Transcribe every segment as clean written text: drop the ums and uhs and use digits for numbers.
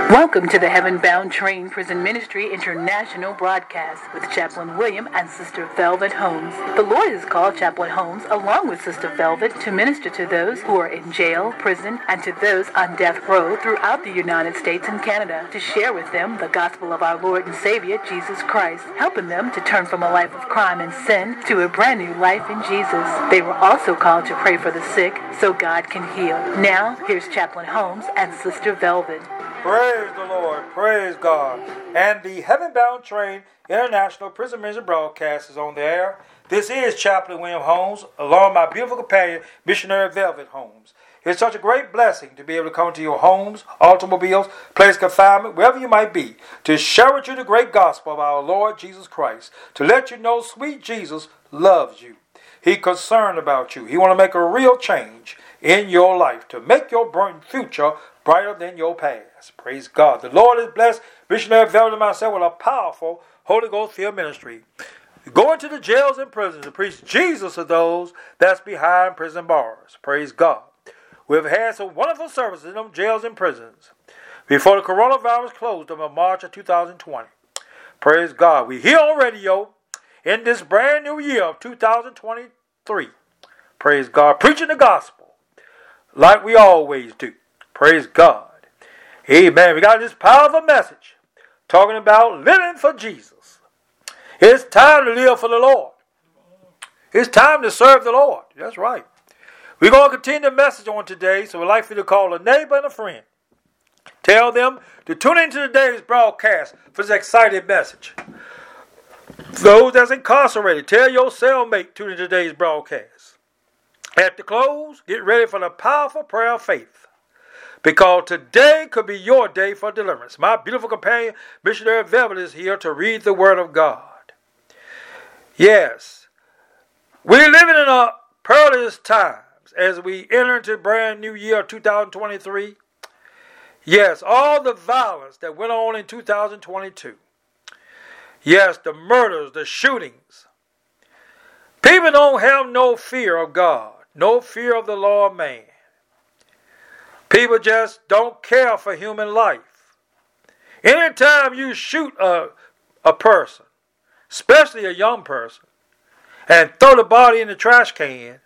Welcome to the Heaven Bound Train Prison Ministry International broadcast with Chaplain William and Sister Velvet Holmes. The Lord has called Chaplain Holmes along with Sister Velvet to minister to those who are in jail, prison, and to those on death row throughout the United States and Canada to share with them the gospel of our Lord and Savior, Jesus Christ, helping them to turn from a life of crime and sin to a brand new life in Jesus. They were also called to pray for the sick so God can heal. Now, here's Chaplain Holmes and Sister Velvet. Praise the Lord, praise God. And the Heaven Bound Train International Prison Ministry broadcast is on the air. This is Chaplain William Holmes, along with my beautiful companion, Missionary Velvet Holmes. It's such a great blessing to be able to come to your homes, automobiles, place of confinement, wherever you might be, to share with you the great gospel of our Lord Jesus Christ, to let you know sweet Jesus loves you. He's concerned about you. He wants to make a real change in your life, to make your future brighter than your past. Praise God. The Lord has blessed Missionary Velvet and myself with a powerful Holy Ghost filled ministry. Going to the jails and prisons to preach Jesus to those that's behind prison bars. Praise God. We've had some wonderful services in them jails and prisons before the coronavirus closed them in March of 2020. Praise God. We're here on radio in this brand new year of 2023. Praise God. Preaching the gospel like we always do. Praise God. Amen. We got this powerful message talking about living for Jesus. It's time to live for the Lord. It's time to serve the Lord. That's right. We're going to continue the message on today, so we'd like for you to call a neighbor and a friend. Tell them to tune into today's broadcast for this exciting message. Those that's incarcerated, tell your cellmate to tune into today's broadcast. At the close, get ready for the powerful prayer of faith, because today could be your day for deliverance. My beautiful companion, Missionary Velvet, is here to read the Word of God. Yes, we're living in a perilous times as we enter into the brand new year 2023. Yes, all the violence that went on in 2022. Yes, the murders, the shootings. People don't have no fear of God, no fear of the Lord man. People just don't care for human life. Anytime you shoot a person, especially a young person, and throw the body in the trash can,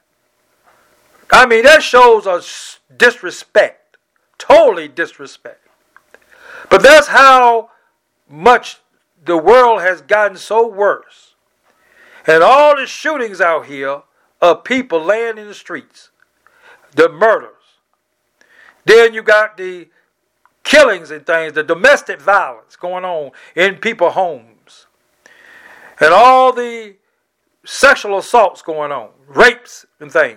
I mean, that shows us disrespect, totally disrespect. But that's how much the world has gotten so worse. And all the shootings out here of people laying in the streets, the murders. Then you got the killings and things, the domestic violence going on in people's homes. And all the sexual assaults going on, rapes and things.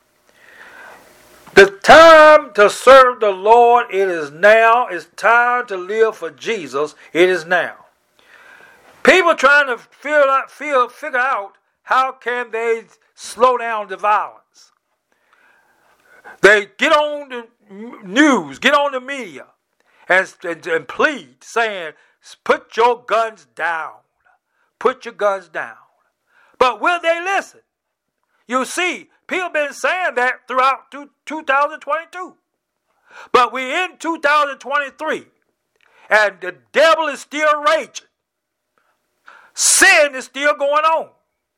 The time to serve the Lord, it is now. It's time to live for Jesus, it is now. People trying to figure out how can they slow down the violence. They get on the news, get on the media, and plead, saying, put your guns down. Put your guns down. But will they listen? You see, people have been saying that throughout 2022. But we're in 2023, and the devil is still raging. Sin is still going on.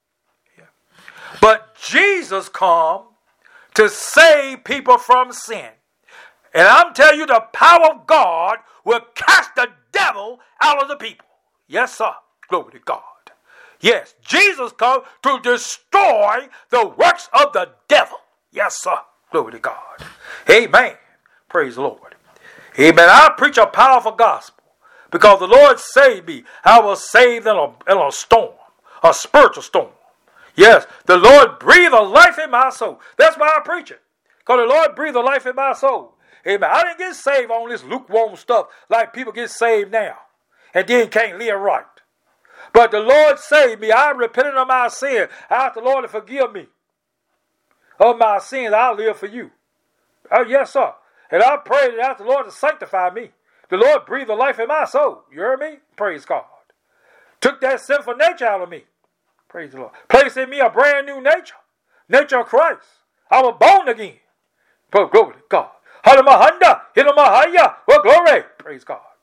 But Jesus come to save people from sin. And I'm telling you, the power of God will cast the devil out of the people. Yes, sir. Glory to God. Yes, Jesus come to destroy the works of the devil. Yes, sir. Glory to God. Amen. Praise the Lord. Amen. I preach a powerful gospel because the Lord saved me. I was saved in a storm, a spiritual storm. Yes, the Lord breathed a life in my soul. That's why I preach it. Because the Lord breathed a life in my soul. Amen. I didn't get saved on this lukewarm stuff like people get saved now and then can't live right. But the Lord saved me. I repented of my sin. I asked the Lord to forgive me of my sins. I'll live for you. Oh, yes, sir. And I prayed and asked the Lord to sanctify me. The Lord breathed a life in my soul. You heard me? Praise God. Took that sinful nature out of me. Praise the Lord. Placed in me a brand new nature. Nature of Christ. I was born again. Glory to God. Hallelujah. Well, glory. Praise God.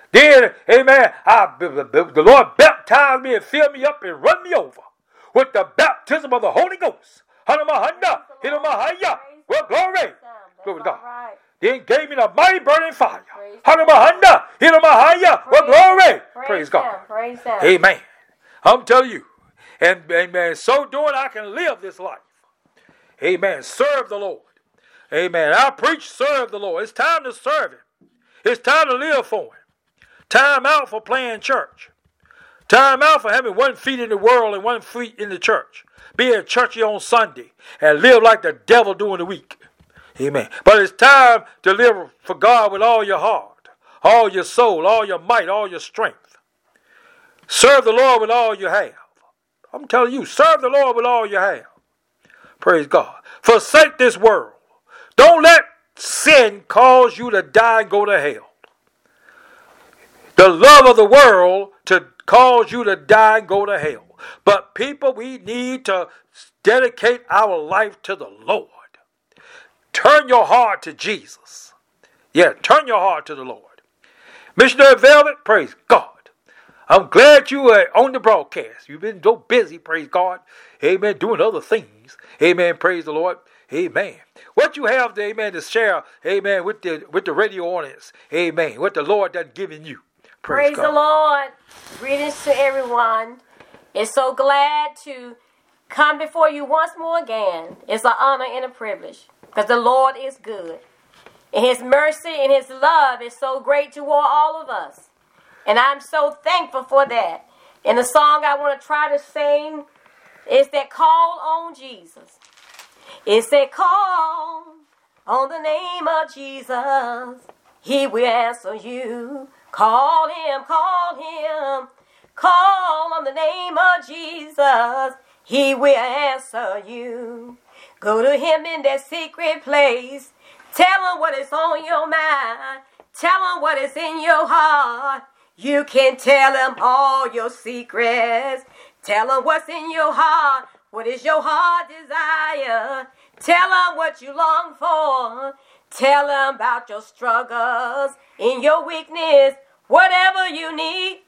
Then, amen, the Lord baptized me and filled me up and run me over with the baptism of the Holy Ghost. Hanamahanda, Hinamahaya. Well, glory. Glory to God. Then gave me the mighty burning fire. Hanamahanda, Hinamahaya. Well, glory. Praise God. Amen. I'm telling you. And amen. So doing, I can live this life. Amen. Serve the Lord. Amen. I preach, serve the Lord. It's time to serve Him. It's time to live for Him. Time out for playing church. Time out for having 1 foot in the world and 1 foot in the church. Being churchy on Sunday and live like the devil during the week. Amen. But it's time to live for God with all your heart, all your soul, all your might, all your strength. Serve the Lord with all you have. I'm telling you, serve the Lord with all you have. Praise God. Forsake this world. Don't let sin cause you to die and go to hell. The love of the world to cause you to die and go to hell. But people, we need to dedicate our life to the Lord. Turn your heart to Jesus. Yeah, turn your heart to the Lord. Missionary Velvet, praise God. I'm glad you are on the broadcast. You've been so busy, praise God. Amen, doing other things. Amen, praise the Lord. Amen. What you have, amen, to share, amen, with the radio audience. Amen. What the Lord done given you. Praise God. The Lord. Greetings to everyone. It's so glad to come before you once more again. It's an honor and a privilege because the Lord is good. And His mercy and His love is so great toward all of us. And I'm so thankful for that. And the song I want to try to sing is that Call on Jesus. It's that call on the name of Jesus. He will answer you. Call Him, call Him. Call on the name of Jesus. He will answer you. Go to Him in that secret place. Tell Him what is on your mind. Tell Him what is in your heart. You can tell Him all your secrets. Tell Him what's in your heart. What is your heart desire? Tell Him what you long for. Tell Him about your struggles, in your weakness, whatever you need.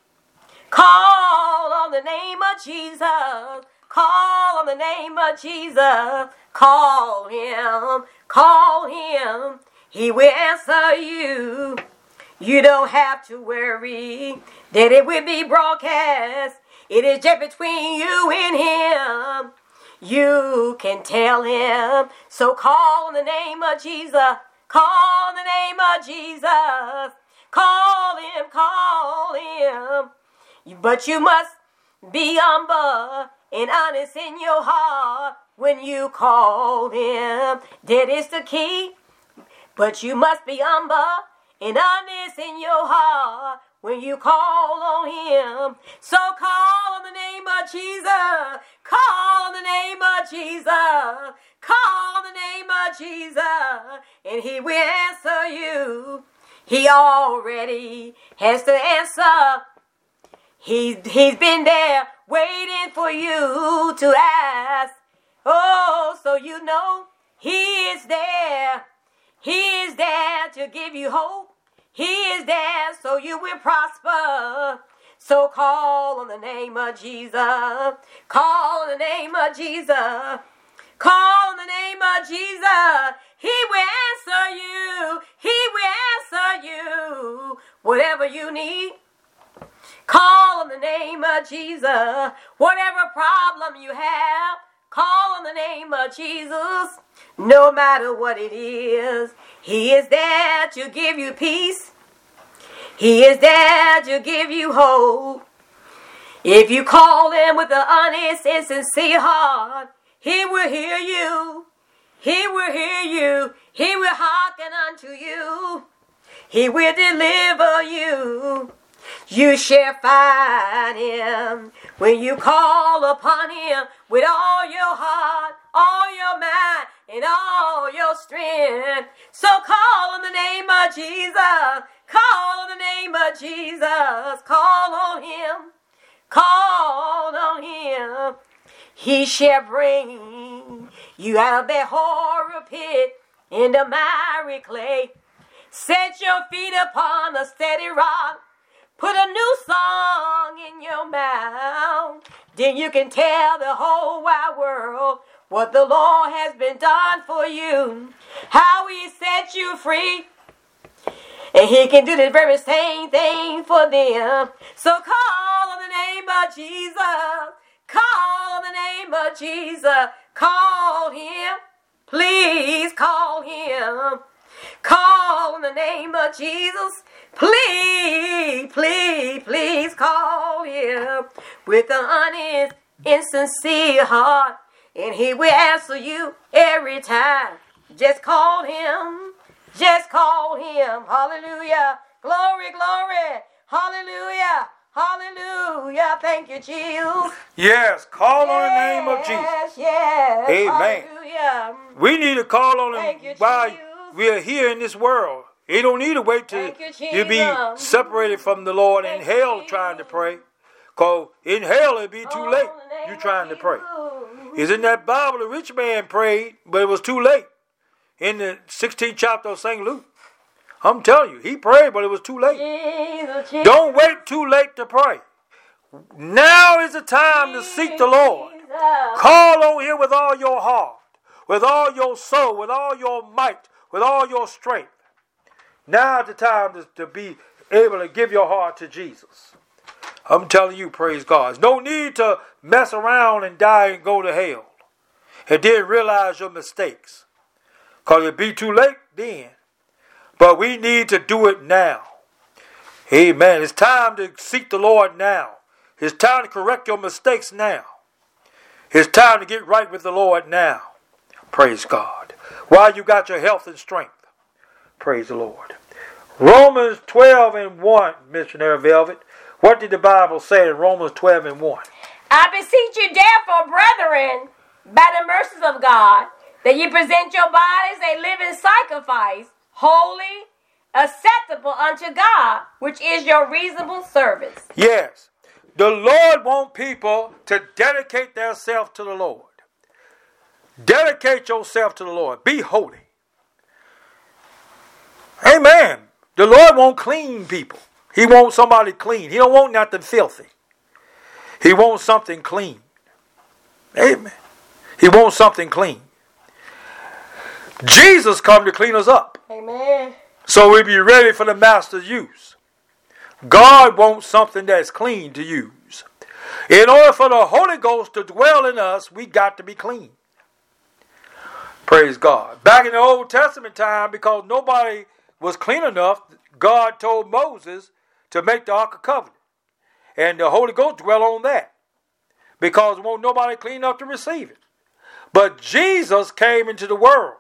Call on the name of Jesus. Call on the name of Jesus. Call Him. Call Him. He will answer you. You don't have to worry that it will be broadcast. It is just between you and Him. You can tell Him. So call on the name of Jesus. Call on the name of Jesus. Call Him, call Him. But you must be humble and honest in your heart when you call Him. That is the key. But you must be humble and honest in your heart when you call on Him. So call on the name of Jesus. Call on the name of Jesus. Call on the name of Jesus. And He will answer you. He already has the answer. He's been there waiting for you to ask. Oh, so you know He is there. He is there to give you hope. He is there so you will prosper. So call on the name of Jesus. Call on the name of Jesus. Call on the name of Jesus. He will answer you. He will answer you. Whatever you need. Call on the name of Jesus. Whatever problem you have. Call on the name of Jesus. No matter what it is, He is there to give you peace. He is there to give you hope. If you call Him with an honest and sincere heart, He will hear you. He will hear you. He will hearken unto you. He will deliver you. You shall find Him when you call upon Him with all your heart, all your mind, and all your strength. So call on the name of Jesus. Call on the name of Jesus. Call on Him. Call on Him. He shall bring you out of that horrible pit in the miry clay. Set your feet upon a steady rock. Put a new song in your mouth. Then you can tell the whole wide world what the Lord has been done for you. How he set you free. And he can do the very same thing for them. So call on the name of Jesus. Call on the name of Jesus. Call him. Please call him. Call on the name of Jesus. Please, please, please call him with an honest and sincere heart. And he will answer you every time. Just call him. Just call him. Hallelujah. Glory, glory. Hallelujah. Hallelujah. Thank you, Jesus. Yes, call on the name of Jesus. Yes. Amen. Hallelujah. We need to call on Thank him you, while Jesus. we are here in this world. You don't need to wait till Thank you, you be Jesus. separated from the Lord in Thank you, hell Jesus. trying to pray. Because in hell it'll be too late. You trying to pray. It's in that Bible, the rich man prayed, but it was too late. In the 16th chapter of St. Luke. I'm telling you, he prayed, but it was too late. Jesus. Don't wait too late to pray. Now is the time to seek the Lord. Call on him with all your heart, with all your soul, with all your might, with all your strength. Now is the time to be able to give your heart to Jesus. I'm telling you, praise God. There's no need to mess around and die and go to hell. And then realize your mistakes. Because it'll be too late then. But we need to do it now. Amen. It's time to seek the Lord now. It's time to correct your mistakes now. It's time to get right with the Lord now. Praise God. While you got your health and strength. Praise the Lord. Romans 12:1, Missionary Velvet. What did the Bible say in Romans 12:1? I beseech you, therefore, brethren, by the mercies of God, that ye present your bodies a living sacrifice, holy, acceptable unto God, which is your reasonable service. Yes. The Lord wants people to dedicate themselves to the Lord. Dedicate yourself to the Lord. Be holy. Amen. The Lord wants clean people. He wants somebody clean. He don't want nothing filthy. He wants something clean. Amen. He wants something clean. Jesus come to clean us up. Amen. So we be ready for the master's use. God wants something that's clean to use. In order for the Holy Ghost to dwell in us, we got to be clean. Praise God. Back in the Old Testament time, because nobody was clean enough, God told Moses to make the Ark of Covenant. And the Holy Ghost dwell on that. Because there won't nobody clean enough to receive it. But Jesus came into the world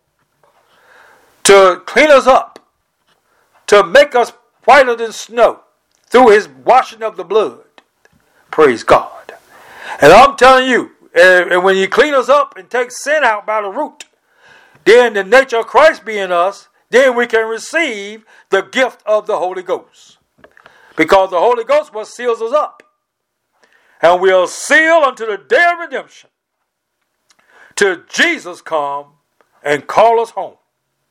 to clean us up, to make us whiter than snow through his washing of the blood. Praise God. And I'm telling you, and when you clean us up and take sin out by the root, then the nature of Christ be in us, then we can receive the gift of the Holy Ghost. Because the Holy Ghost what seals us up. And we'll seal unto the day of redemption, till Jesus come and call us home.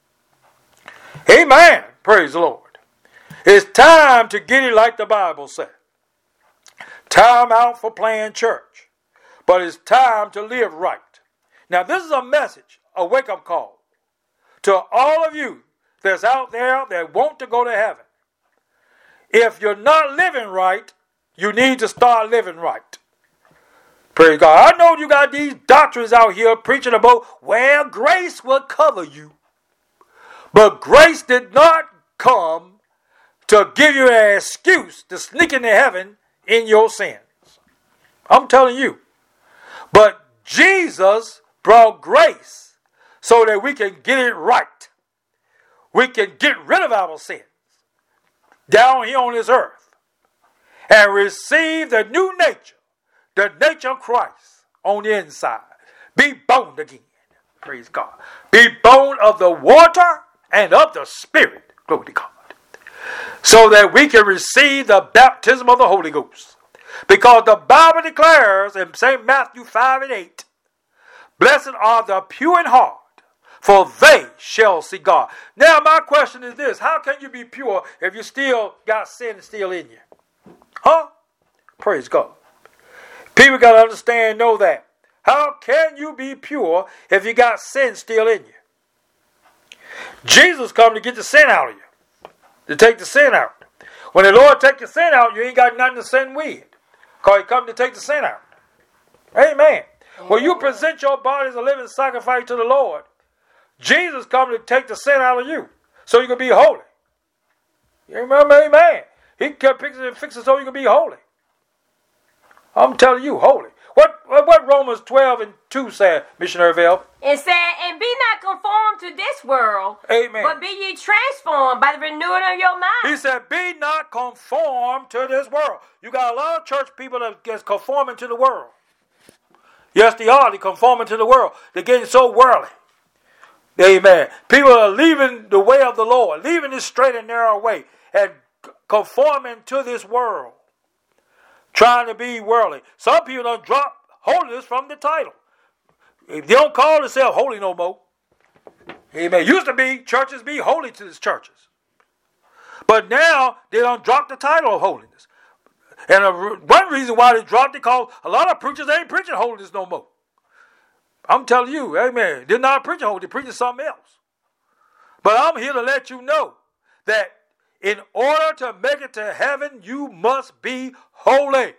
Amen. Praise the Lord. It's time to get it like the Bible said. Time out for playing church. But it's time to live right. Now this is a message, a wake-up call to all of you that's out there that want to go to heaven. If you're not living right, you need to start living right. Praise God. I know you got these doctrines out here preaching about, well, grace will cover you. But grace did not come to give you an excuse to sneak into heaven in your sins. I'm telling you. But Jesus brought grace so that we can get it right. We can get rid of our sins down here on this earth and receive the new nature, the nature of Christ on the inside. Be born again. Praise God. Be born of the water and of the Spirit. Glory to God. So that we can receive the baptism of the Holy Ghost. Because the Bible declares in St. Matthew 5:8, blessed are the pure in heart, for they shall see God. Now my question is this: how can you be pure if you still got sin still in you? Huh? Praise God. People got to understand, know that. How can you be pure if you got sin still in you? Jesus come to get the sin out of you, to take the sin out. When the Lord take the sin out, you ain't got nothing to sin with, because He come to take the sin out. Amen. When you present your body as a living sacrifice to the Lord, Jesus come to take the sin out of you, so you can be holy. You remember? Amen. He can fix it so you can be holy. I'm telling you, holy. What Romans 12 and 2 said, Missionary Velvet? It said, and be not conformed to this world, Amen. but be ye transformed by the renewing of your mind. He said, be not conformed to this world. You got a lot of church people that's conforming to the world. Yes, they are. They're conforming to the world. They're getting so worldly. Amen. People are leaving the way of the Lord, leaving this straight and narrow way, and conforming to this world, trying to be worldly. Some people don't drop holiness from the title. They don't call themselves holy no more. Amen. Used to be churches be holy to these churches, but now they don't drop the title of holiness. And one reason why they dropped it, because a lot of preachers ain't preaching holiness no more. I'm telling you, amen. They're not preaching holiness, they're preaching something else. But I'm here to let you know that in order to make it to heaven, you must be holy.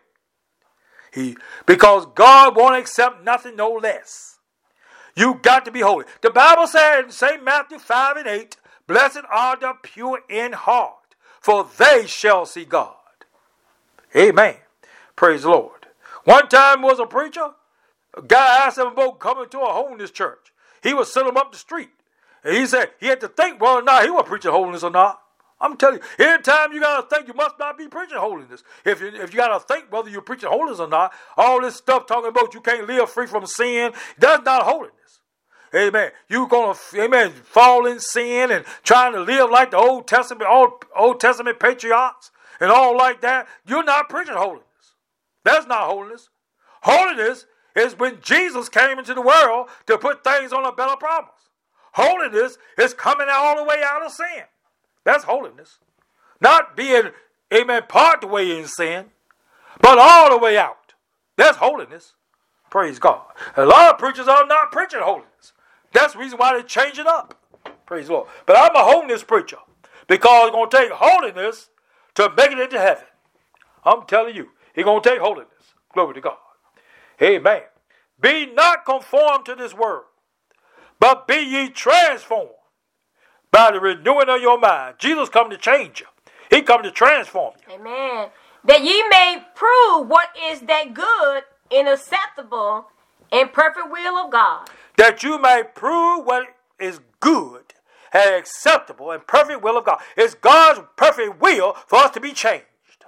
Because God won't accept nothing no less. You got to be holy. The Bible said in St. Matthew 5 and 8, blessed are the pure in heart, for they shall see God. Amen. Praise the Lord. One time was a preacher. A guy asked him about coming to a holiness church. He was sending him up the street. And he said he had to think whether or not he was preaching holiness or not. I'm telling you, every time you got to think, you must not be preaching holiness. If you got to think whether you're preaching holiness or not, all this stuff talking about you can't live free from sin, that's not holiness. Amen. You're going to, fall in sin and trying to live like the Old Testament patriarchs and all like that. You're not preaching holiness. That's not holiness. Holiness is when Jesus came into the world to put things on a better promise. Holiness is coming all the way out of sin. That's holiness. Not being, part the way in sin, but all the way out. That's holiness. Praise God. A lot of preachers are not preaching holiness. That's the reason why they change it up. Praise the Lord. But I'm a holiness preacher, because it's going to take holiness to make it into heaven. I'm telling you, it's going to take holiness. Glory to God. Amen. Be not conformed to this world, but be ye transformed by the renewing of your mind. Jesus come to change you. He come to transform you. Amen. That ye may prove what is that good and acceptable and perfect will of God. That you may prove what is good and acceptable and perfect will of God. It's God's perfect will for us to be changed.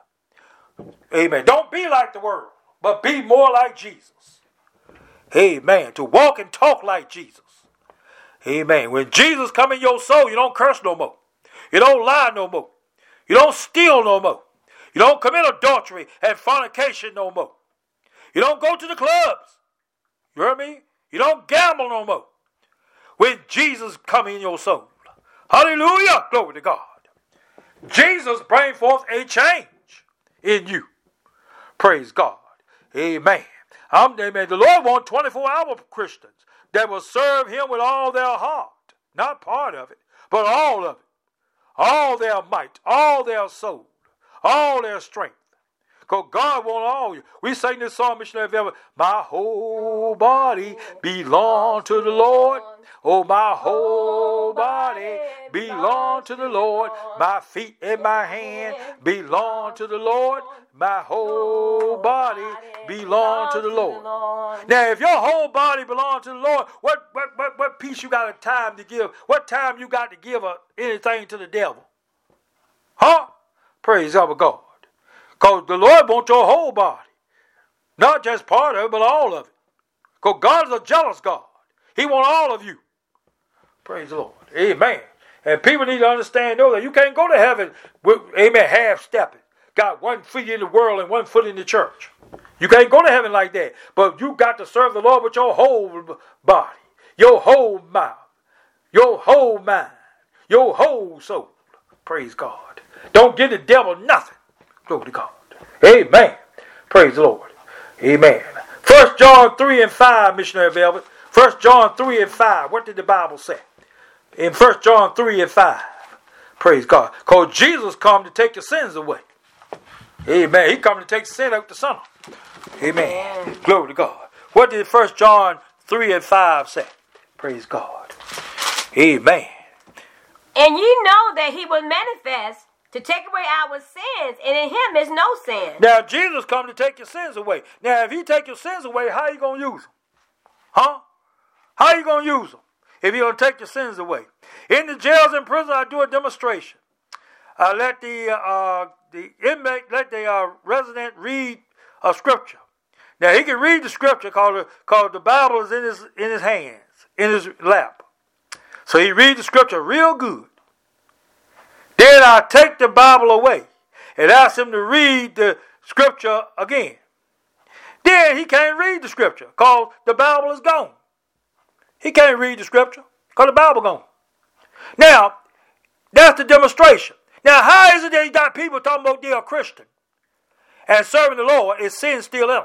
Amen. Don't be like the world, but be more like Jesus. Amen. To walk and talk like Jesus. Amen. When Jesus come in your soul, you don't curse no more. You don't lie no more. You don't steal no more. You don't commit adultery and fornication no more. You don't go to the clubs. You hear me? You don't gamble no more. When Jesus come in your soul. Hallelujah. Glory to God. Jesus bring forth a change in you. Praise God. Amen. Amen. The Lord wants 24-hour Christians that will serve Him with all their heart. Not part of it, but all of it. All their might, all their soul, all their strength. Because God wants all you. We sang this song, Missionary Velvet. My whole body belong to the Lord. Oh, my whole body belong to the Lord. My feet and my hand belong to the Lord. My whole body belong to the Lord. Now, if your whole body belongs to the Lord, what piece you got of time to give? What time you got to give anything to the devil? Huh? Praise our God. Because the Lord wants your whole body. Not just part of it, but all of it. Because God is a jealous God. He wants all of you. Praise the Lord. Amen. And people need to understand, know that you can't go to heaven with, half-stepping. Got 1 foot in the world and 1 foot in the church. You can't go to heaven like that. But you got to serve the Lord with your whole body, your whole mouth, your whole mind, your whole soul. Praise God. Don't give the devil nothing. Glory to God. Amen. Praise the Lord. Amen. 1 John 3 and 5, Missionary Velvet. 1 John 3 and 5. What did the Bible say? In 1 John 3 and 5. Praise God. Because Jesus come to take your sins away. Amen. He come to take sin out the sinner. Amen. Glory to God. What did 1 John 3 and 5 say? Praise God. Amen. And you know that he was manifest to take away our sins, and in him is no sin. Now, Jesus come to take your sins away. Now, if he take your sins away, how you going to use them? Huh? How you going to use them if he going to take your sins away? In the jails and prisons, I do a demonstration. I let the inmate, let the resident read a scripture. Now, he can read the scripture because the Bible is in his hands, in his lap. So he reads the scripture real good. Then I take the Bible away and ask him to read the scripture again. Then he can't read the scripture because the Bible is gone. He can't read the scripture because the Bible gone. Now, that's the demonstration. Now, how is it that you got people talking about they are Christian and serving the Lord is sin still in them?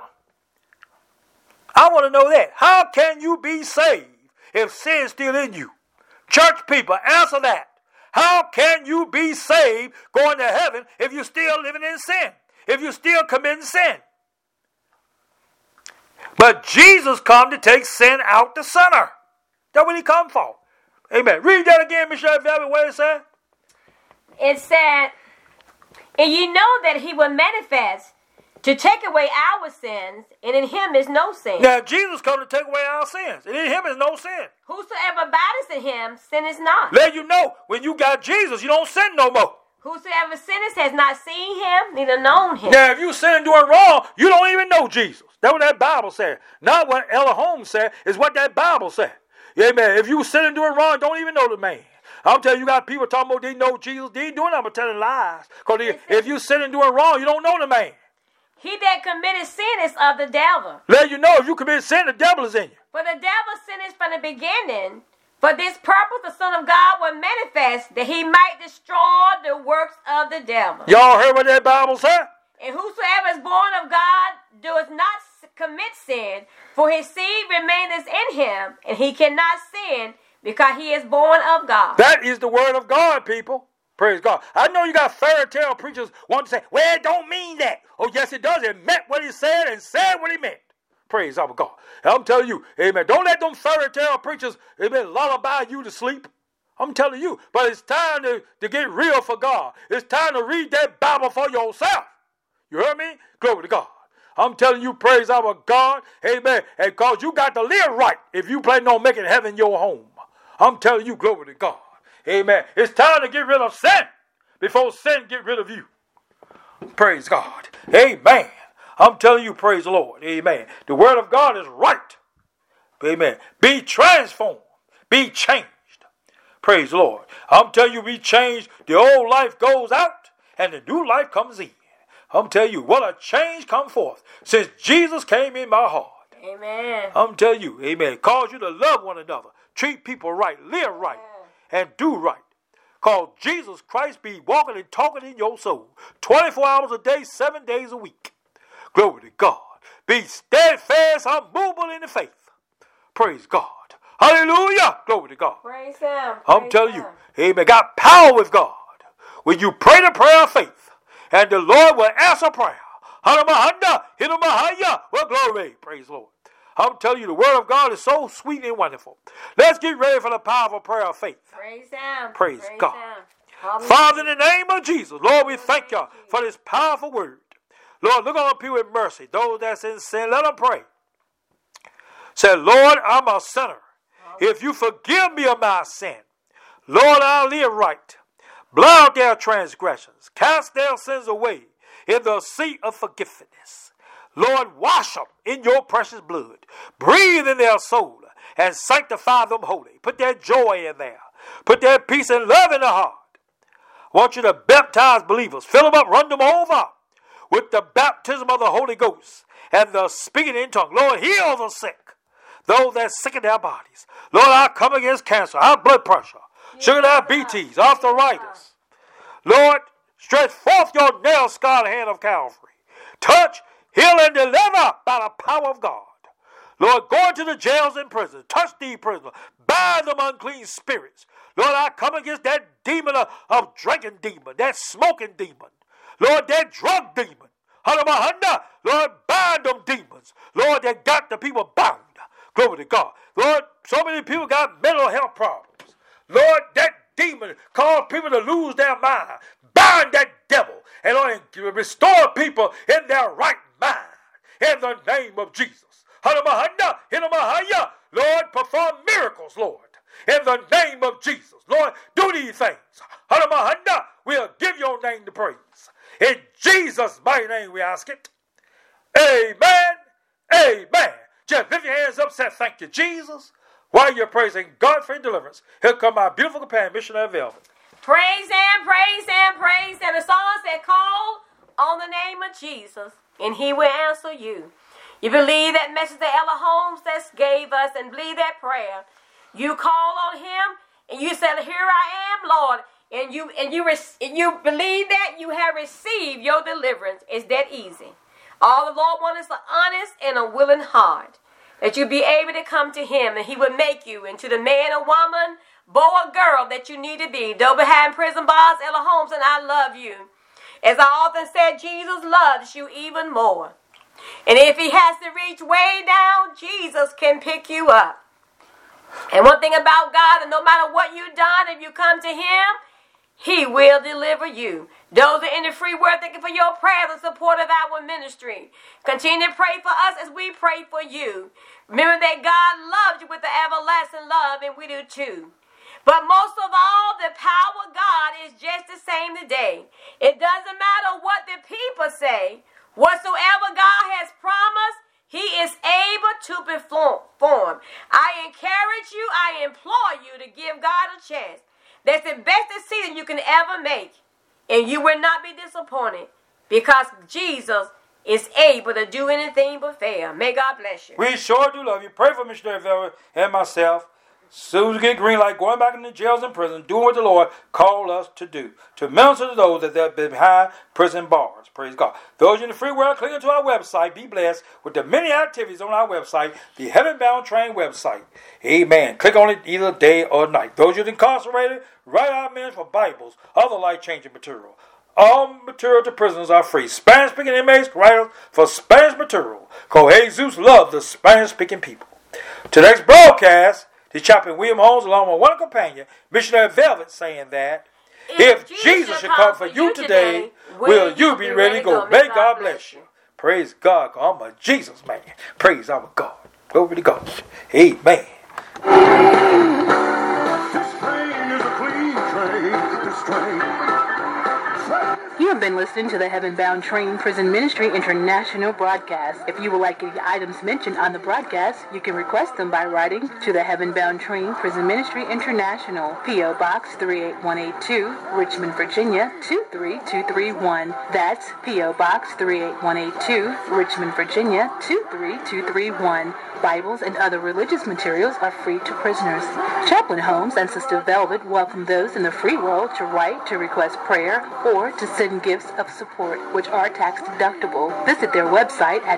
I want to know that. How can you be saved if sin is still in you? Church people, answer that. How can you be saved going to heaven if you're still living in sin? If you're still committing sin? But Jesus come to take sin out the sinner. That's what he come for. Amen. Read that again, Michelle Velvet. What it said? It said, and you know that he will manifest to take away our sins, and in him is no sin. Now, Jesus come to take away our sins, and in him is no sin. Whosoever abideth in him, sinneth not. Let you know, when you got Jesus, you don't sin no more. Whosoever sinneth has not seen him, neither known him. Now, if you sin and doing wrong, you don't even know Jesus. That's what that Bible said. Not what Ella Holmes said, is what that Bible said. Amen. If you sin and doing wrong, don't even know the man. I'm telling you, got people talking about they know Jesus. They ain't doing nothing but telling lies. Because if you sin and doing wrong, you don't know the man. He that committed sin is of the devil. Let you know, if you commit sin, the devil is in you. For the devil sinned from the beginning. For this purpose the Son of God was manifest, that he might destroy the works of the devil. Y'all heard what that Bible said? And whosoever is born of God doeth not commit sin, for his seed remaineth in him, and he cannot sin, because he is born of God. That is the word of God, people. Praise God. I know you got fairy tale preachers want to say, well, it don't mean that. Oh, yes, it does. It meant what he said and said what he meant. Praise our God. I'm telling you, amen. Don't let them fairy tale preachers, amen, lullaby you to sleep. I'm telling you. But it's time to get real for God. It's time to read that Bible for yourself. You heard me? Glory to God. I'm telling you, praise our God. Amen. And because you got to live right if you plan on making heaven your home. I'm telling you, glory to God. Amen. It's time to get rid of sin before sin get rid of you. Praise God. Amen. I'm telling you, praise the Lord. Amen. The word of God is right. Amen. Be transformed. Be changed. Praise the Lord. I'm telling you, be changed. The old life goes out and the new life comes in. I'm telling you, what a change come forth since Jesus came in my heart. Amen. I'm telling you, amen. Cause you to love one another. Treat people right. Live right. And do right. Cause Jesus Christ be walking and talking in your soul. 24 hours a day, 7 days a week. Glory to God. Be steadfast, unmovable in the faith. Praise God. Hallelujah. Glory to God. Praise Him. I'm telling you, amen. Got power with God. When you pray the prayer of faith, and the Lord will answer prayer. Well, glory. Praise the Lord. I'm telling you, the word of God is so sweet and wonderful. Let's get ready for the powerful prayer of faith. Praise Him. Praise God. Him. Father, in the name of Jesus, Lord, we thank you for this powerful word. Lord, look on the people with mercy. Those that's in sin, let them pray. Say, Lord, I'm a sinner. If you forgive me of my sin, Lord, I'll live right. Blot out their transgressions. Cast their sins away in the sea of forgiveness. Lord, wash them in your precious blood. Breathe in their soul and sanctify them holy. Put that joy in there. Put that peace and love in their heart. I want you to baptize believers. Fill them up, run them over with the baptism of the Holy Ghost and the speaking in tongues. Lord, heal the sick. those that sick in their bodies. Lord, I come against cancer, high blood pressure, sugar diabetes, arthritis. Lord, stretch forth your nail-scarred hand of Calvary. Touch, heal, and deliver by the power of God. Lord, go into the jails and prisons. Touch these prisoners. Bind them unclean spirits. Lord, I come against that demon of drinking demon, that smoking demon. Lord, that drug demon. Lord, bind them demons. Lord, that got the people bound. Glory to God. Lord, so many people got mental health problems. Lord, that demon caused people to lose their mind. Bind that devil. And Lord, restore people in their right mind. In the name of Jesus. Lord, perform miracles, Lord. In the name of Jesus. Lord, do these things. We'll give your name the praise. In Jesus' mighty name we ask it. Amen. Amen. Just lift your hands up and say thank you, Jesus. While you're praising God for your deliverance, here come my beautiful companion, Missionary Velvet. Praise Him, praise Him, praise Him. The song said, call on the name of Jesus, and He will answer you. You believe that message that Ella Holmes gave us and believe that prayer. You call on Him and you said, here I am, Lord. And you believe that you have received your deliverance. It's that easy. All the Lord wants is an honest and a willing heart. That you be able to come to Him and He will make you into the man or woman, boy or girl that you need to be. Though behind prison bars, Ella Holmes, and I love you. As I often said, Jesus loves you even more. And if He has to reach way down, Jesus can pick you up. And one thing about God, that no matter what you've done, if you come to Him, He will deliver you. Those are in the free word, thank you for your prayers and support of our ministry. Continue to pray for us as we pray for you. Remember that God loves you with the everlasting love, and we do too. But most of all, the power of God is just the same today. It doesn't matter what the people say. Whatsoever God has promised, He is able to perform. I encourage you, I implore you to give God a chance. That's the best decision you can ever make. And you will not be disappointed because Jesus is able to do anything but fail. May God bless you. We sure do love you. Pray for Missionary Velvet and myself. Soon as we get green light, going back into jails and prisons, doing what the Lord called us to do. To minister to those that have been behind prison bars. Praise God. Those in the free world, click into our website. Be blessed with the many activities on our website, the Heaven Bound Train website. Amen. Click on it either day or night. Those you're incarcerated, write our minutes for Bibles, other life-changing material. All material to prisoners are free. Spanish-speaking inmates, writers for Spanish material. Because Jesus loved the Spanish-speaking people. Tonight's broadcast, the Chaplain William Holmes, along with one companion, Missionary Velvet, saying that if Jesus should come for you today, will you be ready to go? May God bless you. Praise God. I'm a Jesus man. Praise our God. Glory to God. Amen. This train is a clean train. This train. You have been listening to the Heaven Bound Train Prison Ministry International broadcast. If you would like any items mentioned on the broadcast, you can request them by writing to the Heaven Bound Train Prison Ministry International, P.O. Box 38182, Richmond, Virginia 23231. That's P.O. Box 38182, Richmond, Virginia 23231. Bibles and other religious materials are free to prisoners. Chaplain Holmes and Sister Velvet welcome those in the free world to write, to request prayer, or to send gifts of support, which are tax deductible. Visit their website at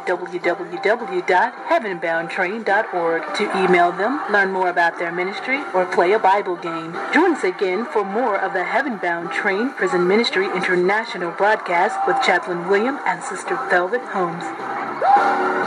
www.heavenboundtrain.org to email them, learn more about their ministry, or play a Bible game. Join us again for more of the Heaven Bound Train Prison Ministry International broadcast with Chaplain William and Sister Velvet Holmes.